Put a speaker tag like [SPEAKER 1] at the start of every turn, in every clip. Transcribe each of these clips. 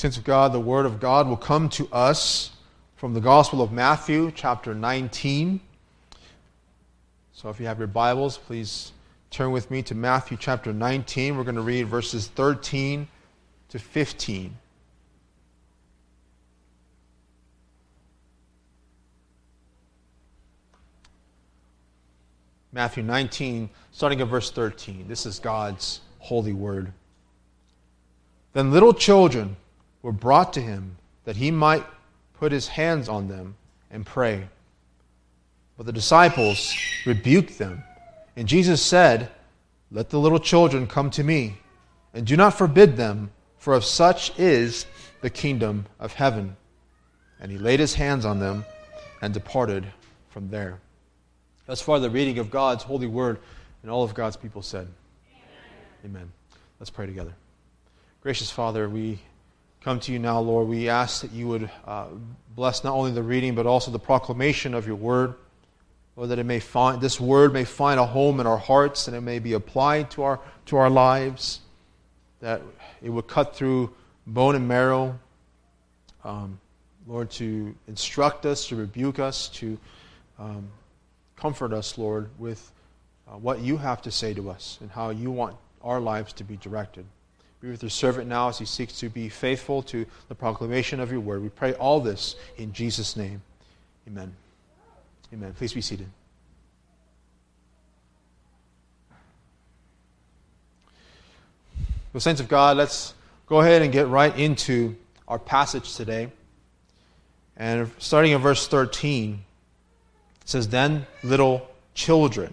[SPEAKER 1] Saints of God, the Word of God will come to us from the Gospel of Matthew, chapter 19. So if you have your Bibles, please turn with me to Matthew chapter 19. We're going to read verses 13 to 15. Matthew 19, starting at verse 13. This is God's holy word. Then little children were brought to him that he might put his hands on them and pray. But the disciples rebuked them. And Jesus said, "Let the little children come to me, and do not forbid them, for of such is the kingdom of heaven." And he laid his hands on them and departed from there. Thus far the reading of God's holy word, and all of God's people said, Amen. Let's pray together. Gracious Father, we come to you now, Lord. We ask that you would bless not only the reading, but also the proclamation of your word. Lord, that this word may find a home in our hearts, and it may be applied to our lives, that it would cut through bone and marrow, Lord, to instruct us, to rebuke us, to comfort us, Lord, with what you have to say to us and how you want our lives to be directed. Be with your servant now as he seeks to be faithful to the proclamation of your word. We pray all this in Jesus' name. Amen. Amen. Please be seated. Well, saints of God, let's go ahead and get right into our passage today. And starting in verse 13, it says, "Then little children."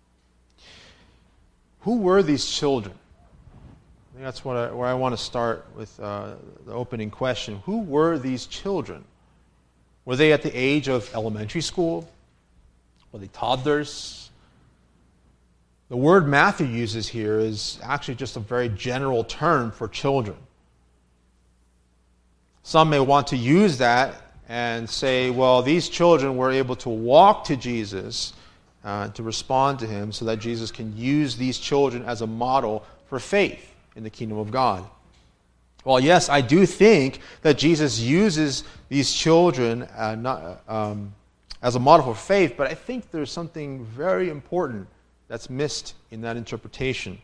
[SPEAKER 1] Who were these children? I think that's where I want to start with the opening question. Who were these children? Were they at the age of elementary school? Were they toddlers? The word Matthew uses here is actually just a very general term for children. Some may want to use that and say, well, these children were able to walk to Jesus, to respond to him, so that Jesus can use these children as a model for faith in the kingdom of God. Well, yes, I do think that Jesus uses these children as a model for faith, but I think there's something very important that's missed in that interpretation.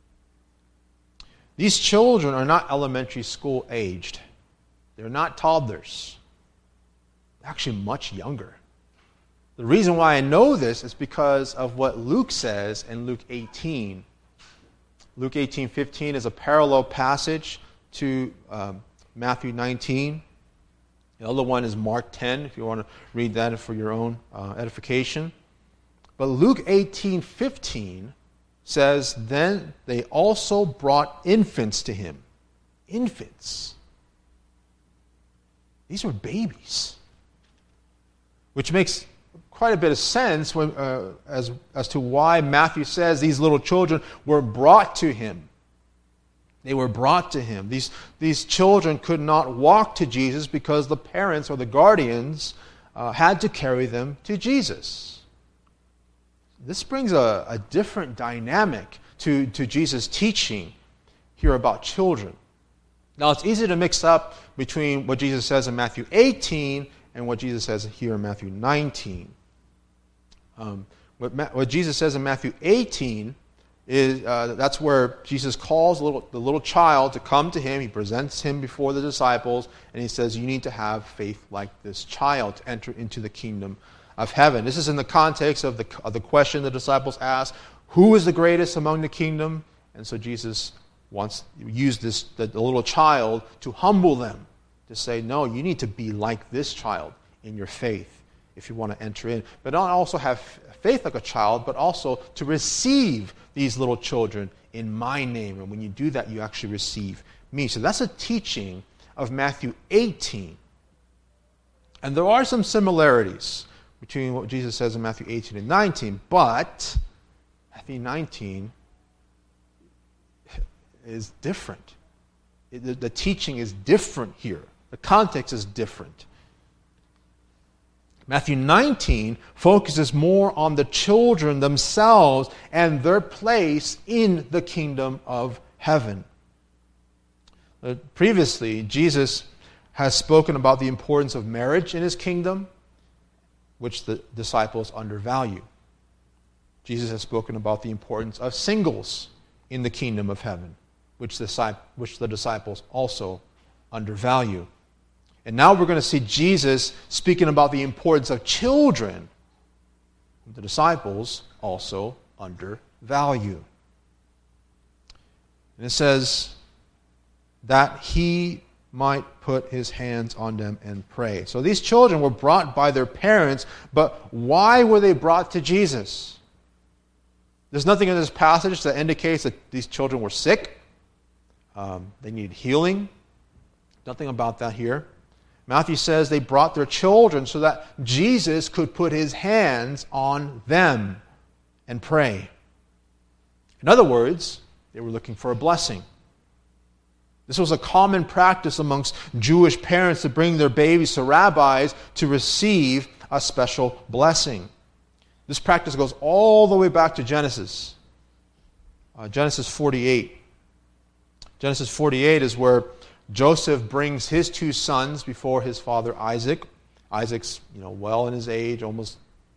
[SPEAKER 1] These children are not elementary school aged. They're not toddlers. Actually much younger. The reason why I know this is because of what Luke says in Luke 18. Luke 18:15 is a parallel passage to Matthew 19. The other one is Mark 10, if you want to read that for your own edification. But Luke 18:15 says, "Then they also brought infants to him." Infants. These were babies. Which makes quite a bit of sense when, as to why Matthew says these little children were brought to him. They were brought to him. These children could not walk to Jesus because the parents or the guardians had to carry them to Jesus. This brings a different dynamic to Jesus' teaching here about children. Now, it's easy to mix up between what Jesus says in Matthew 18 and what Jesus says here in Matthew 19. What Jesus says in Matthew 18 is that's where Jesus calls the little child to come to him. He presents him before the disciples, and he says, you need to have faith like this child to enter into the kingdom of heaven. This is in the context of the question the disciples asked, who is the greatest among the kingdom? And so Jesus wants to use the little child to humble them, to say, no, you need to be like this child in your faith if you want to enter in. But not also have faith like a child, but also to receive these little children in my name. And when you do that, you actually receive me. So that's a teaching of Matthew 18. And there are some similarities between what Jesus says in Matthew 18 and 19, but Matthew 19 is different. The teaching is different here. The context is different. Matthew 19 focuses more on the children themselves and their place in the kingdom of heaven. Previously, Jesus has spoken about the importance of marriage in his kingdom, which the disciples undervalue. Jesus has spoken about the importance of singles in the kingdom of heaven, which the disciples also undervalue. And now we're going to see Jesus speaking about the importance of children, the disciples also undervalue. And it says that he might put his hands on them and pray. So these children were brought by their parents, but why were they brought to Jesus? There's nothing in this passage that indicates that these children were sick. They needed healing. Nothing about that here. Matthew says they brought their children so that Jesus could put his hands on them and pray. In other words, they were looking for a blessing. This was a common practice amongst Jewish parents to bring their babies to rabbis to receive a special blessing. This practice goes all the way back to Genesis. Genesis 48. Genesis 48 is where Joseph brings his two sons before his father Isaac. Isaac's, well in his age, almost,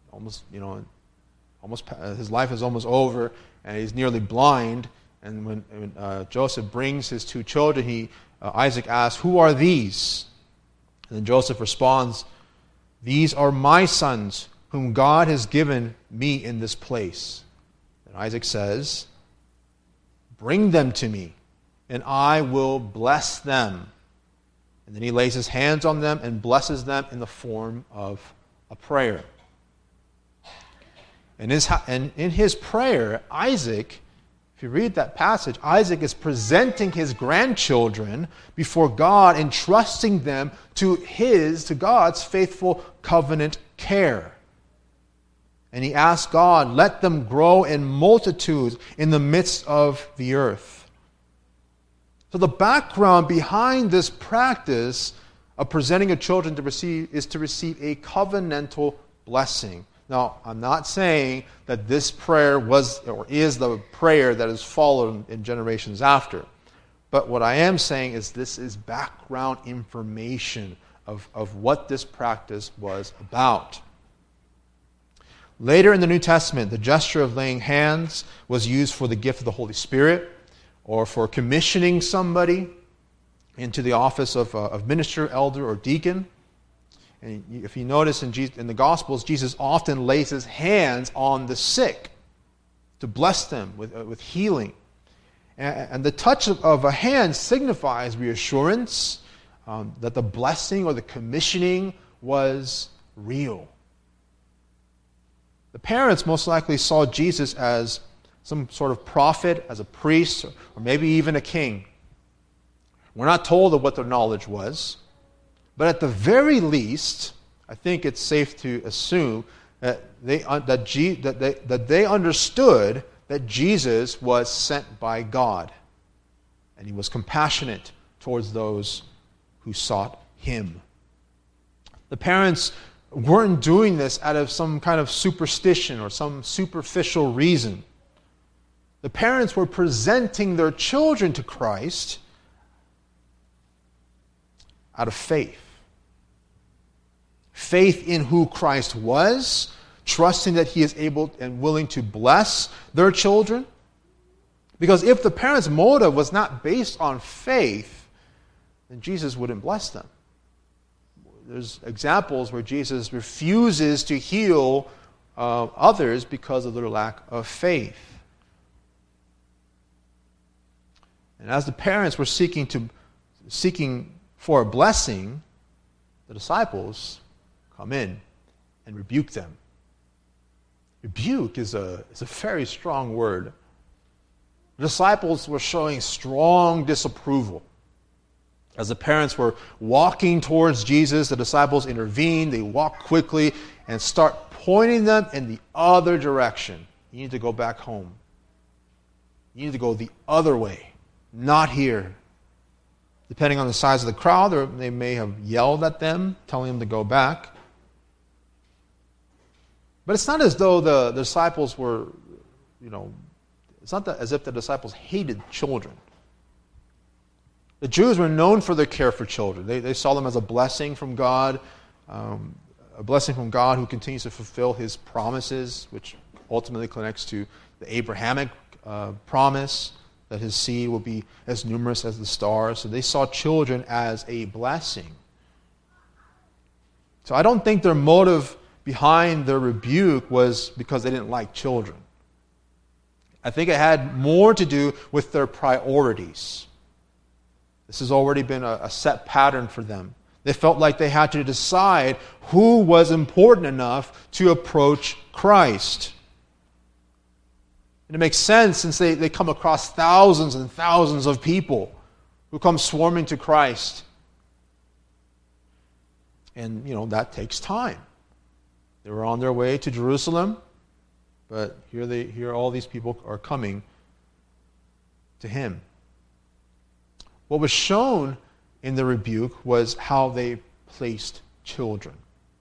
[SPEAKER 1] his life is almost over, and he's nearly blind. And when Joseph brings his two children, Isaac asks, "Who are these?" And then Joseph responds, "These are my sons, whom God has given me in this place." And Isaac says, "Bring them to me, and I will bless them." And then he lays his hands on them and blesses them in the form of a prayer. And in his prayer, Isaac, if you read that passage, Isaac is presenting his grandchildren before God, entrusting them to God's faithful covenant care. And he asks God, "Let them grow in multitudes in the midst of the earth." So the background behind this practice of presenting your children is to receive a covenantal blessing. Now, I'm not saying that this prayer was or is the prayer that is followed in generations after. But what I am saying is this is background information of what this practice was about. Later in the New Testament, the gesture of laying hands was used for the gift of the Holy Spirit or for commissioning somebody into the office of minister, elder, or deacon. And if you notice in the Gospels, Jesus often lays his hands on the sick to bless them with healing. And the touch of a hand signifies reassurance that the blessing or the commissioning was real. The parents most likely saw Jesus as some sort of prophet, as a priest, or maybe even a king. We're not told of what their knowledge was. But at the very least, I think it's safe to assume that they understood that Jesus was sent by God, and he was compassionate towards those who sought him. The parents weren't doing this out of some kind of superstition or some superficial reason. The parents were presenting their children to Christ out of faith. Faith in who Christ was, trusting that he is able and willing to bless their children. Because if the parents' motive was not based on faith, then Jesus wouldn't bless them. There's examples where Jesus refuses to heal others because of their lack of faith. And as the parents were seeking for a blessing, the disciples come in and rebuke them. Rebuke is a very strong word. The disciples were showing strong disapproval. As the parents were walking towards Jesus, the disciples intervene. They walk quickly and start pointing them in the other direction. You need to go back home. You need to go the other way, not here. Depending on the size of the crowd, they may have yelled at them, telling them to go back. But it's not as though the disciples were, it's not as if the disciples hated children. The Jews were known for their care for children. They saw them as a blessing from God, who continues to fulfill His promises, which ultimately connects to the Abrahamic promise that his seed will be as numerous as the stars. So they saw children as a blessing. So I don't think their motive behind their rebuke was because they didn't like children. I think it had more to do with their priorities. This has already been a set pattern for them. They felt like they had to decide who was important enough to approach Christ. And it makes sense since they come across thousands and thousands of people who come swarming to Christ. And, that takes time. They were on their way to Jerusalem, but here all these people are coming to Him. What was shown in the rebuke was how they placed children.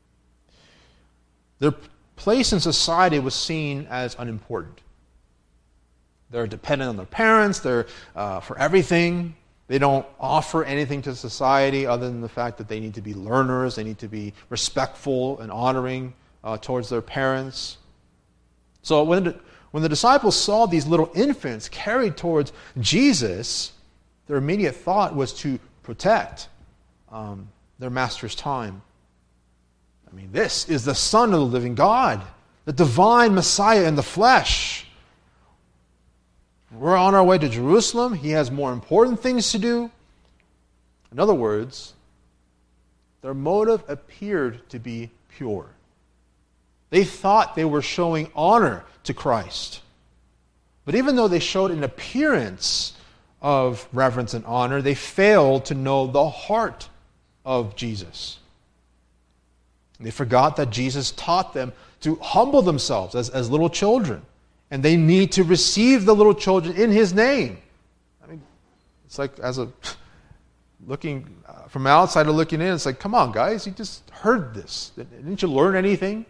[SPEAKER 1] Their place in society was seen as unimportant. They're dependent on their parents. They're for everything. They don't offer anything to society other than the fact that they need to be learners. They need to be respectful and honoring towards their parents. So when the disciples saw these little infants carried towards Jesus, their immediate thought was to protect their master's time. I mean, this is the Son of the living God, the divine Messiah in the flesh. We're on our way to Jerusalem. He has more important things to do. In other words, their motive appeared to be pure. They thought they were showing honor to Christ. But even though they showed an appearance of reverence and honor, they failed to know the heart of Jesus. They forgot that Jesus taught them to humble themselves as little children. And they need to receive the little children in His name. I mean, it's like looking from outside or looking in, it's like, come on, guys, you just heard this. Didn't you learn anything?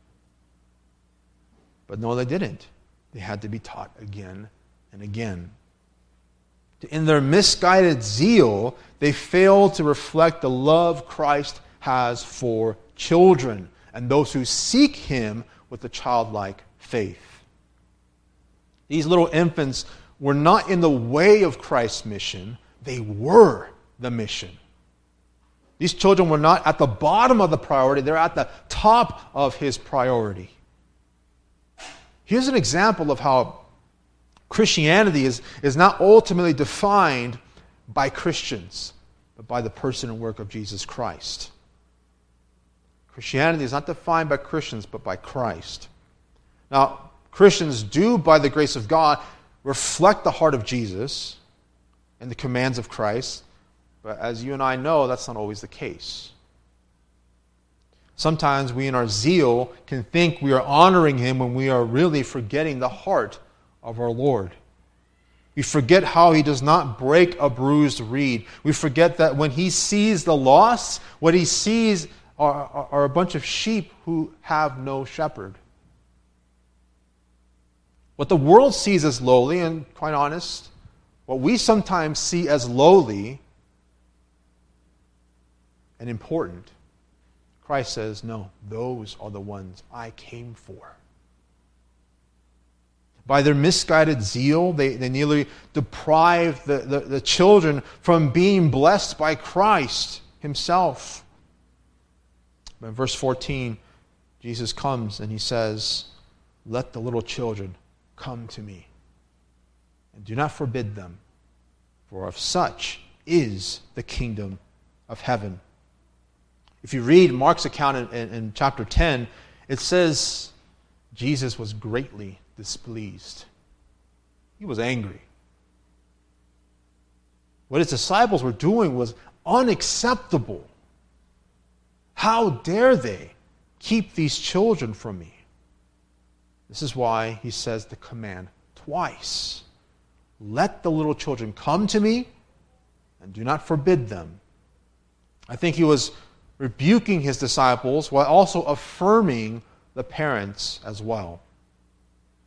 [SPEAKER 1] But no, they didn't. They had to be taught again and again. In their misguided zeal, they failed to reflect the love Christ has for children and those who seek Him with a childlike faith. These little infants were not in the way of Christ's mission. They were the mission. These children were not at the bottom of the priority. They're at the top of His priority. Here's an example of how Christianity is not ultimately defined by Christians, but by the person and work of Jesus Christ. Christianity is not defined by Christians, but by Christ. Now, Christians do, by the grace of God, reflect the heart of Jesus and the commands of Christ, but as you and I know, that's not always the case. Sometimes we, in our zeal, can think we are honoring Him when we are really forgetting the heart of our Lord. We forget how He does not break a bruised reed. We forget that when He sees the lost, what He sees are a bunch of sheep who have no shepherd. What the world sees as lowly, and quite honest, what we sometimes see as lowly and important, Christ says, no, those are the ones I came for. By their misguided zeal, they nearly deprive the children from being blessed by Christ Himself. But in verse 14, Jesus comes and He says, let the little children come to me, and do not forbid them, for of such is the kingdom of heaven. If you read Mark's account in chapter 10, it says Jesus was greatly displeased. He was angry. What His disciples were doing was unacceptable. How dare they keep these children from me? This is why He says the command twice. Let the little children come to me, and do not forbid them. I think He was rebuking His disciples while also affirming the parents as well.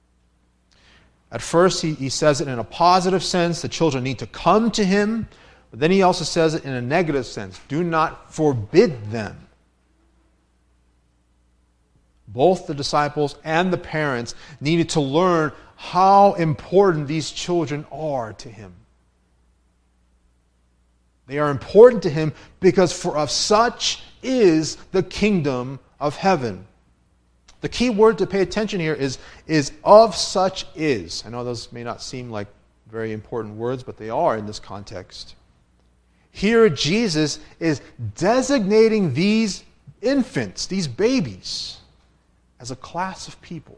[SPEAKER 1] At first, he says it in a positive sense. The children need to come to Him. But then he also says it in a negative sense. Do not forbid them. Both the disciples and the parents needed to learn how important these children are to him. They are important to him because for of such is the kingdom of heaven. The key word to pay attention here is of such is. I know those may not seem like very important words, but they are in this context. Here Jesus is designating these infants, these babies, as a class of people.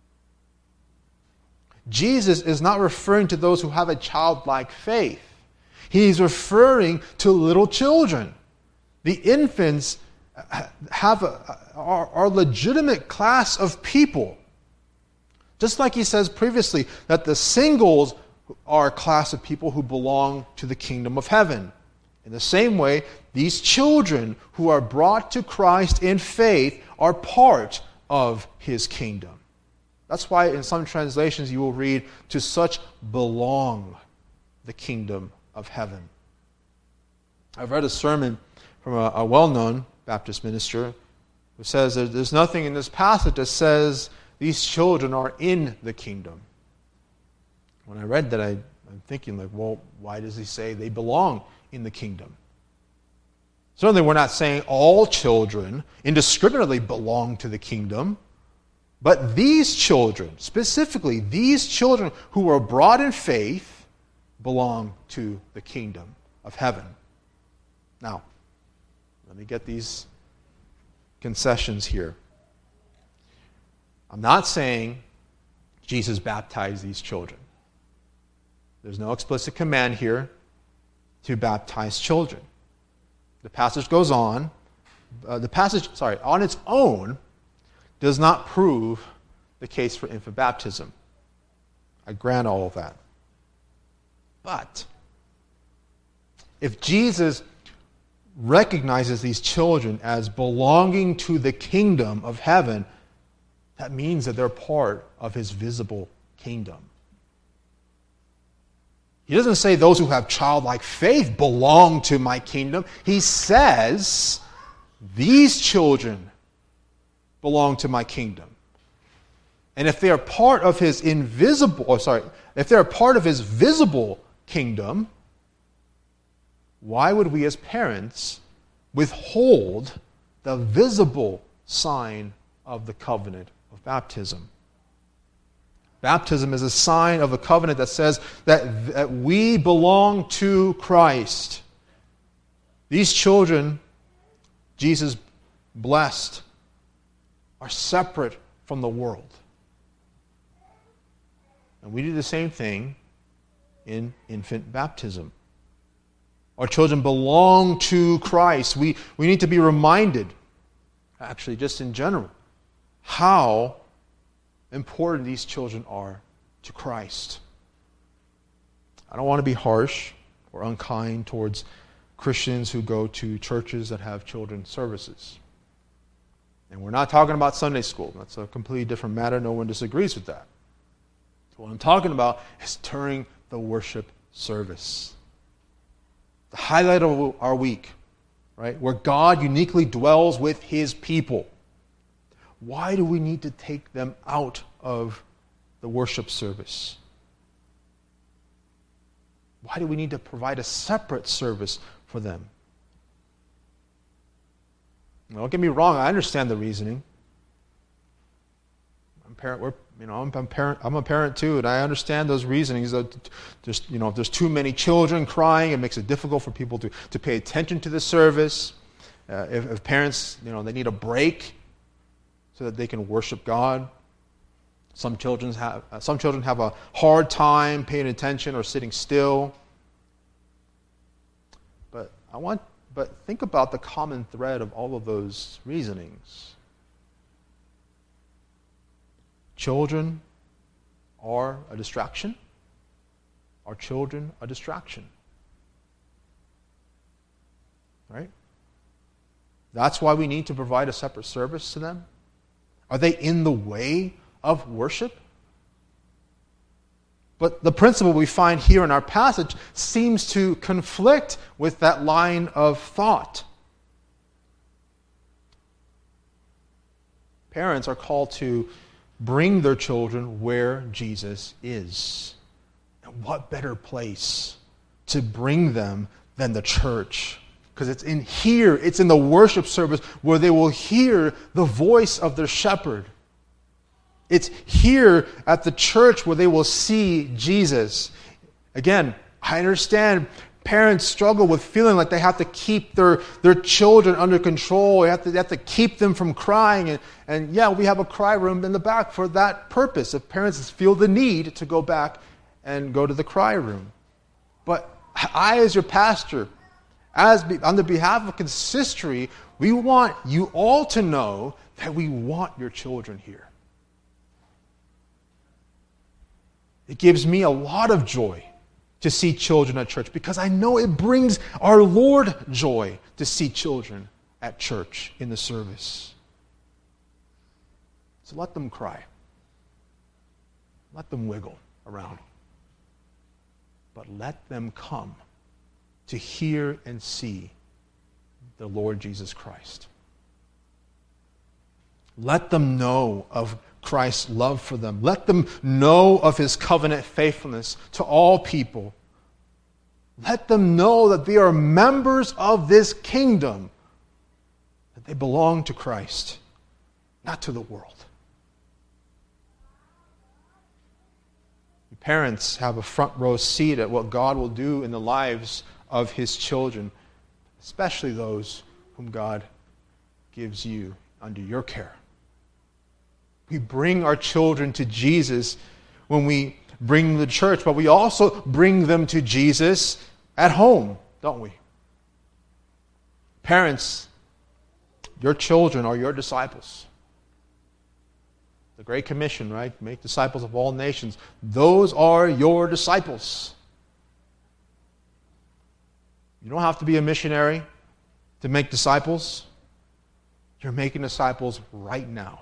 [SPEAKER 1] Jesus is not referring to those who have a childlike faith. He's referring to little children. The infants are a legitimate class of people. Just like he says previously that the singles are a class of people who belong to the kingdom of heaven. In the same way, these children who are brought to Christ in faith are part of his kingdom. That's why in some translations you will read, to such belong the kingdom of heaven. I've read a sermon from a well-known Baptist minister who says that there's nothing in this passage that says these children are in the kingdom. When I read that, I'm thinking, like, well, why does he say they belong in the kingdom? Certainly we're not saying all children indiscriminately belong to the kingdom, but these children, specifically these children who were brought in faith, belong to the kingdom of heaven. Now, let me get these concessions here. I'm not saying Jesus baptized these children. There's no explicit command here to baptize children. The passage goes on. On its own, does not prove the case for infant baptism. I grant all of that. But if Jesus recognizes these children as belonging to the kingdom of heaven, that means that they're part of his visible kingdom. He doesn't say those who have childlike faith belong to my kingdom. He says these children belong to my kingdom. And if they are part of his if they're part of his visible kingdom, why would we as parents withhold the visible sign of the covenant of baptism? Baptism is a sign of a covenant that says that we belong to Christ. These children, Jesus blessed, are separate from the world. And we do the same thing in infant baptism. Our children belong to Christ. We need to be reminded, actually just in general, how important these children are to Christ. I don't want to be harsh or unkind towards Christians who go to churches that have children's services. And we're not talking about Sunday school. That's a completely different matter. No one disagrees with that. What I'm talking about is during the worship service. The highlight of our week, right? Where God uniquely dwells with his people. Why do we need to take them out of the worship service? Why do we need to provide a separate service for them? Now, don't get me wrong, I understand the reasoning. I'm a parent too, and I understand those reasonings. That if there's too many children crying, it makes it difficult for people to pay attention to the service. If parents, they need a break so that they can worship God. Some children have a hard time paying attention or sitting still. But think about the common thread of all of those reasonings. Children are a distraction. Are children a distraction? Right? That's why we need to provide a separate service to them. Are they in the way of worship? But the principle we find here in our passage seems to conflict with that line of thought. Parents are called to bring their children where Jesus is. And what better place to bring them than the church? Because it's in here, it's in the worship service where they will hear the voice of their shepherd. It's here at the church where they will see Jesus. Again, I understand parents struggle with feeling like they have to keep their children under control. They have to keep them from crying. And yeah, we have a cry room in the back for that purpose, if parents feel the need to go back and go to the cry room. But I, as your pastor, on the behalf of Consistory, we want you all to know that we want your children here. It gives me a lot of joy to see children at church because I know it brings our Lord joy to see children at church in the service. So let them cry. Let them wiggle around. But let them come to hear and see the Lord Jesus Christ. Let them know of Christ's love for them. Let them know of His covenant faithfulness to all people. Let them know that they are members of this kingdom, that they belong to Christ, not to the world. Parents have a front row seat at what God will do in the lives of His children, especially those whom God gives you under your care. We bring our children to Jesus when we bring them to church, but we also bring them to Jesus at home, don't we? Parents, your children are your disciples. The Great Commission, right? Make disciples of all nations. Those are your disciples. You don't have to be a missionary to make disciples. You're making disciples right now.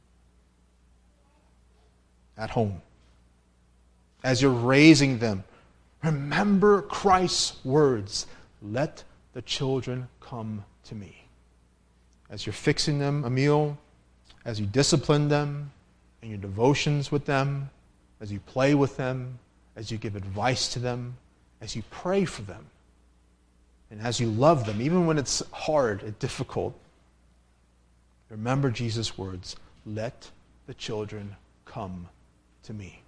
[SPEAKER 1] At home. As you're raising them, remember Christ's words. Let the children come to me. As you're fixing them a meal, as you discipline them in your devotions with them, as you play with them, as you give advice to them, as you pray for them, and as you love them, even when it's hard and difficult, remember Jesus' words, let the children come to me.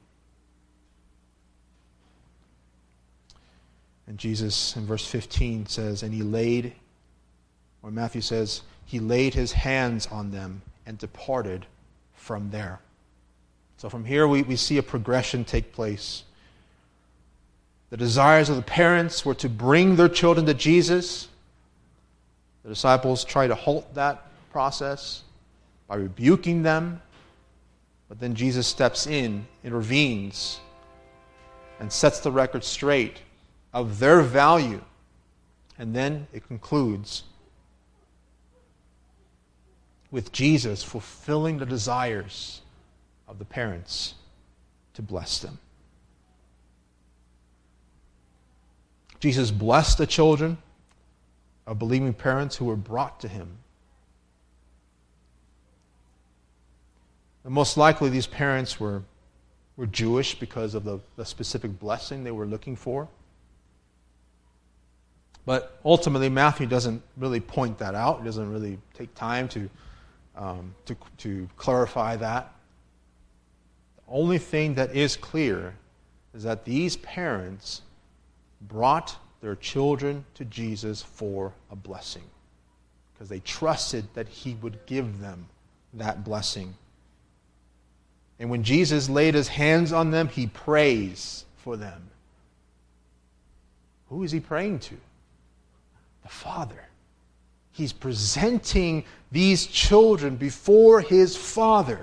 [SPEAKER 1] And Jesus in verse 15 says, and He laid, or Matthew says, He laid His hands on them and departed from there. So from here we see a progression take place. The desires of the parents were to bring their children to Jesus. The disciples try to halt that process by rebuking them. But then Jesus steps in, intervenes, and sets the record straight of their value. And then it concludes with Jesus fulfilling the desires of the parents to bless them. Jesus blessed the children of believing parents who were brought to Him. And most likely these parents were Jewish because of the specific blessing they were looking for. But ultimately Matthew doesn't really point that out. He doesn't really take time to clarify that. The only thing that is clear is that these parents brought their children to Jesus for a blessing because they trusted that He would give them that blessing. And when Jesus laid His hands on them, He prays for them. Who is He praying to? The Father. He's presenting these children before His Father.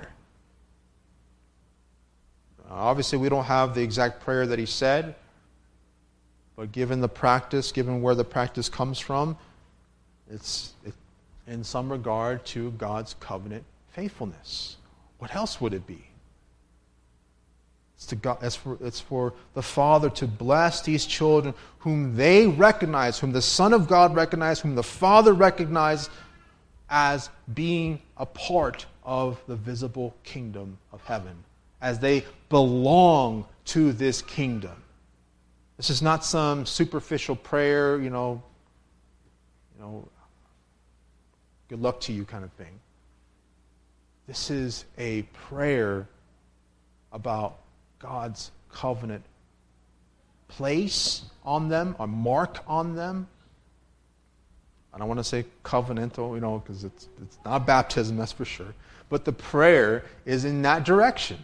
[SPEAKER 1] Obviously, we don't have the exact prayer that He said, but given the practice, given where the practice comes from, it's in some regard to God's covenant faithfulness. What else would it be? It's for the Father to bless these children whom they recognize, whom the Son of God recognizes, whom the Father recognizes as being a part of the visible kingdom of heaven, as they belong to this kingdom. This is not some superficial prayer, good luck to you kind of thing. This is a prayer about God's covenant place on them, a mark on them. I don't want to say covenantal, because it's not baptism, that's for sure. But the prayer is in that direction.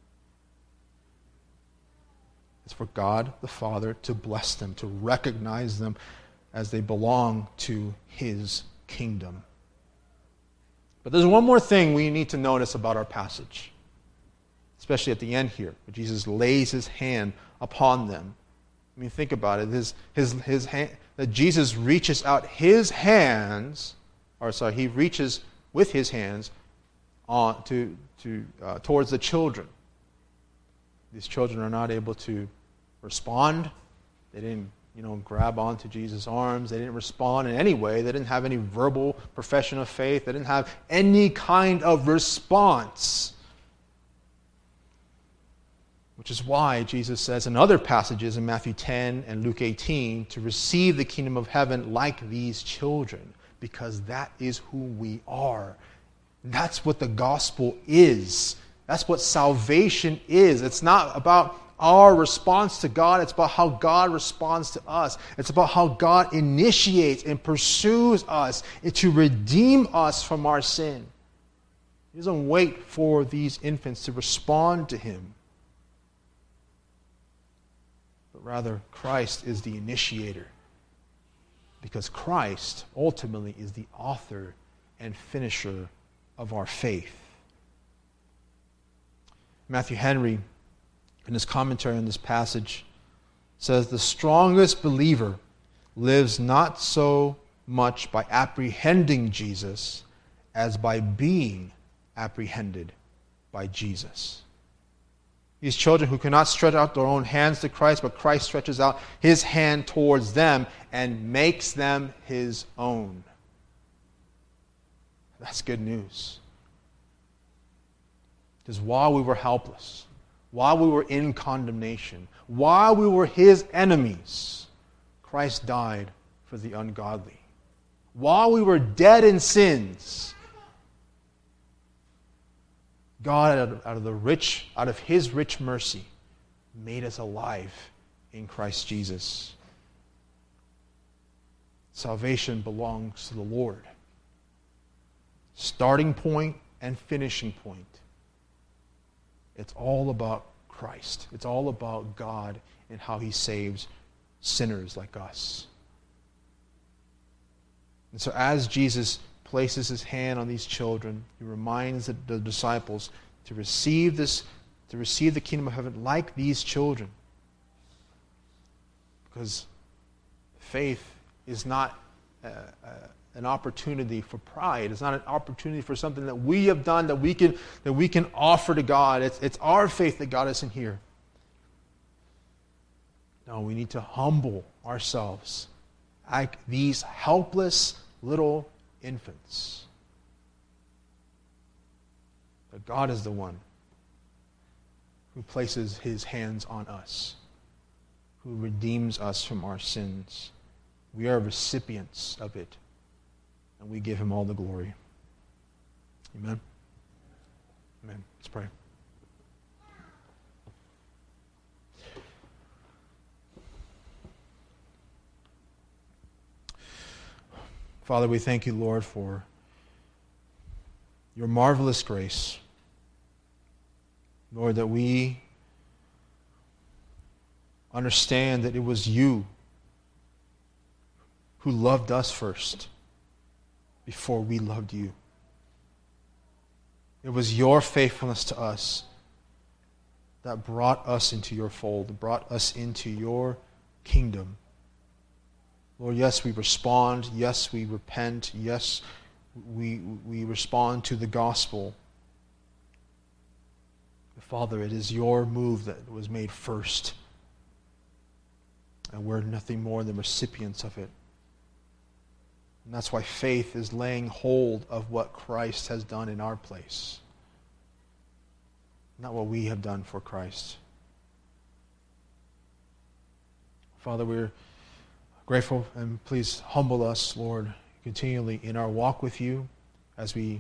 [SPEAKER 1] It's for God the Father to bless them, to recognize them as they belong to His kingdom. But there's one more thing we need to notice about our passage, especially at the end here, where Jesus lays His hand upon them. I mean, think about it. His hand, that Jesus reaches out His hands, He reaches with His hands on towards the children. These children are not able to respond. They didn't, grab onto Jesus' arms. They didn't respond in any way. They didn't have any verbal profession of faith. They didn't have any kind of response. Which is why Jesus says in other passages in Matthew 10 and Luke 18 to receive the kingdom of heaven like these children, because that is who we are. That's what the gospel is. That's what salvation is. It's not about our response to God. It's about how God responds to us. It's about how God initiates and pursues us to redeem us from our sin. He doesn't wait for these infants to respond to Him. But rather, Christ is the initiator. Because Christ ultimately is the author and finisher of our faith. Matthew Henry, in his commentary on this passage, says the strongest believer lives not so much by apprehending Jesus as by being apprehended by Jesus. These children who cannot stretch out their own hands to Christ, but Christ stretches out His hand towards them and makes them His own. That's good news. Because while we were helpless, while we were in condemnation, while we were His enemies, Christ died for the ungodly. While we were dead in sins, God, out of His rich mercy, made us alive in Christ Jesus. Salvation belongs to the Lord. Starting point and finishing point. It's all about Christ. It's all about God and how He saves sinners like us. And so as Jesus places His hand on these children, He reminds the disciples to receive the kingdom of heaven like these children. Because faith is not an opportunity for pride. It's not an opportunity for something that we have done that we can offer to God. It's our faith that got us in here. No, we need to humble ourselves like these helpless little infants. But God is the one who places His hands on us, who redeems us from our sins. We are recipients of it. And we give Him all the glory. Amen? Amen. Let's pray. Father, we thank You, Lord, for Your marvelous grace. Lord, that we understand that it was You who loved us first before we loved You. It was Your faithfulness to us that brought us into Your fold, brought us into Your kingdom. Lord, yes, we respond. Yes, we repent. Yes, we respond to the gospel. Father, it is your move that was made first. And we're nothing more than recipients of it. And that's why faith is laying hold of what Christ has done in our place, not what we have done for Christ. Father, we're grateful, and please humble us, Lord, continually in our walk with you as we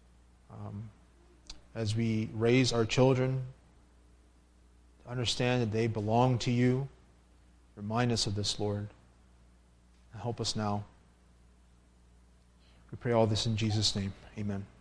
[SPEAKER 1] raise our children to understand that they belong to you. Remind us of this, Lord, and help us now. We pray all this in Jesus' name. Amen.